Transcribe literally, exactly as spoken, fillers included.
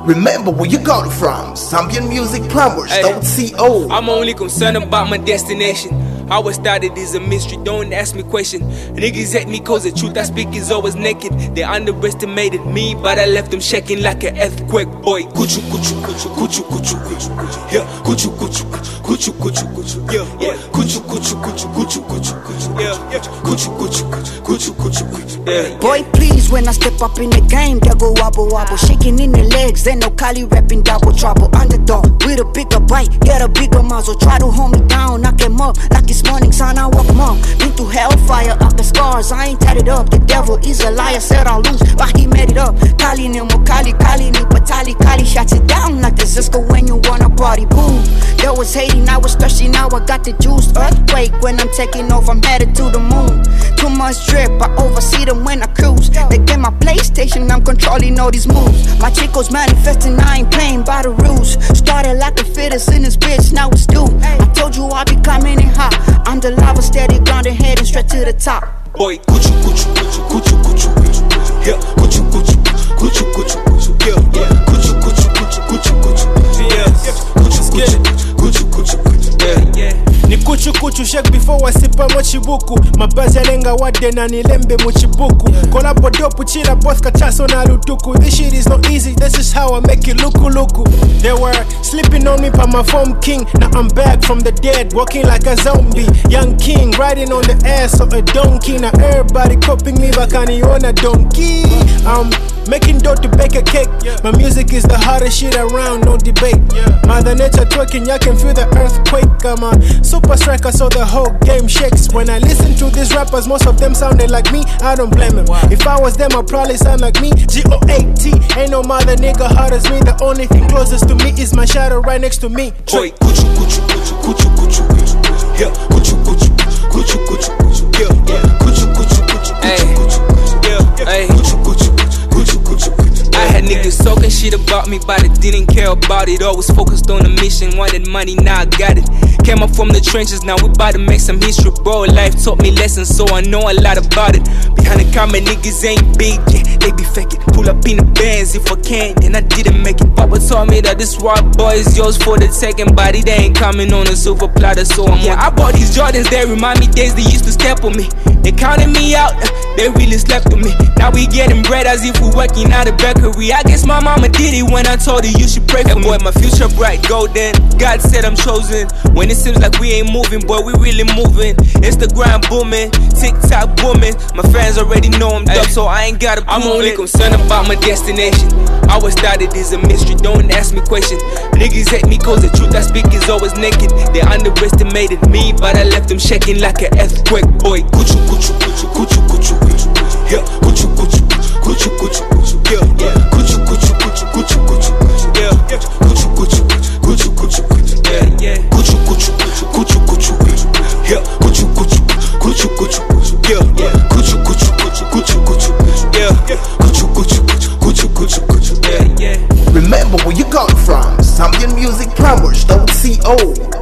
Remember where you got it from. Zambian Music Plumbers dot co. I'm only concerned about my destination. How I started is a mystery, don't ask me question. Niggas hate me cause the truth I speak is always naked. They underestimated me, but I left them shaking like an earthquake. Boy, kuchu kuchu kuchu kuchu kuchu kuchu. Yeah, kuchu kuchu kuchu kuchu kuchu. Yeah, yeah, kuchu kuchu kuchu kuchu kuchu kuchu. Yeah, yeah, kuchu kuchu kuchu kuchu kuchu. Yeah. Boy, please, when I step up in the game, they go wobble wobble, shaking in the legs. Ain't no Kali rapping double trouble. Underdog with a bigger bite, get a bigger muzzle. Try to hold me down, knock him up like it's morning sun. I walk mom, been through hellfire, up the scars. I ain't tatted up. The devil is a liar, said I'll lose, but he made it up. Kali ni mo Kali, Kali ni Patali, Kali shots it down like the Cisco when you wanna party. Boom, there was hating, I was thirsty, now I got the juice. Earthquake when I'm taking off, I'm headed to the moon. Too much drip, I oversee them when I cruise. They get my PlayStation, I'm controlling all these moves. My chicos manifesting, I ain't playing by the rules. Started like a fetus in this bitch, now it's due. I told you I'll be coming in hot. I'm the lava, steady grounded, heading straight to the top. Boy, kuchu kuchu kuchu kuchu kuchu kuchu. Yeah, kuchu kuchu kuchu kuchu kuchu. Yeah, yeah, kuchu kuchu kuchu kuchu kuchu. Yeah, kuchu kuchu kuchu kuchu kuchu. Yeah, yeah. Ni kuchu kuchu shake before wasipa mochibuku. Mabazi alenga wade na nilembe mochibuku. Kolabo dopu chila boss kachaso na lutuku. This shit is not easy, this is how I make it luku luku. They were sleeping on me by my phone king. Now I'm back from the dead, walking like a zombie. Young king, riding on the ass of a donkey. Now everybody copying me bakani on a donkey. I'm making dough to bake a cake. My music is the hardest shit around, no debate. Mother nature twerking, y'all can feel the earthquake. I'm a super striker, so the whole game shakes. When I listen to these rappers, most of them sounded like me, I don't blame them. If I was them, I'd probably sound like me. G O A T, ain't no mother nigga hard as me. The only thing closest to me is my shadow right next to me. Boy, kuchu kuchu kuchu kuchu kuchu kuchu. Yeah, kuchu kuchu kuchu kuchu kuchu. Yeah, yeah, kuchu kuchu kuchu kuchu kuchu. Yeah, hey, kuchu kuchu kuchu kuchu kuchu. I had niggas talking shit about me, but I didn't care about it. Always focused on the mission, wanted money, now I got it. Came up from the trenches, now we bout to make some history, bro. Life taught me lessons, so I know a lot about it. Behind the camera, niggas ain't big, yeah, they be faking. Pull up in the bands if I can, and I didn't make it. Papa told me that this rock boy is yours for the taking, but it ain't coming on a silver platter, so I'm yeah, I bought these Jordans, they remind me days they used to step on me. They counted me out, they really slept on me. Now we getting bread as if we working at a bakery. I guess my mama did it when I told her you should pray for me. Boy, my future bright, golden. God said I'm chosen. When it seems like we ain't moving, boy, we really moving. Instagram booming, TikTok booming. My fans already know I'm dope, so I ain't gotta prove I'm only it. Concerned about my destination. How I started is a mystery, don't ask me questions. Niggas hate me cause the truth I speak is always naked. They underestimated me, but I left them shaking like an earthquake. Boy, kuchu kuchu kuchu kuchu kuchu kuchu. Yeah, kuchu kuchu kuchu kuchu kuchu. Yeah, yeah, kuchu kuchu kuchu kuchu kuchu kuchu. Yeah, yeah, kuchu kuchu kuchu kuchu kuchu. Yeah, yeah, kuchu kuchu kuchu kuchu kuchu. Yeah, kuchu kuchu kuchu kuchu kuchu. Yeah, yeah, kuchu kuchu kuchu kuchu kuchu kuchu. Yeah, yeah, kuchu kuchu kuchu kuchu kuchu. Yeah, yeah. Remember where you got it from. Zambian Music Plumbers dot co.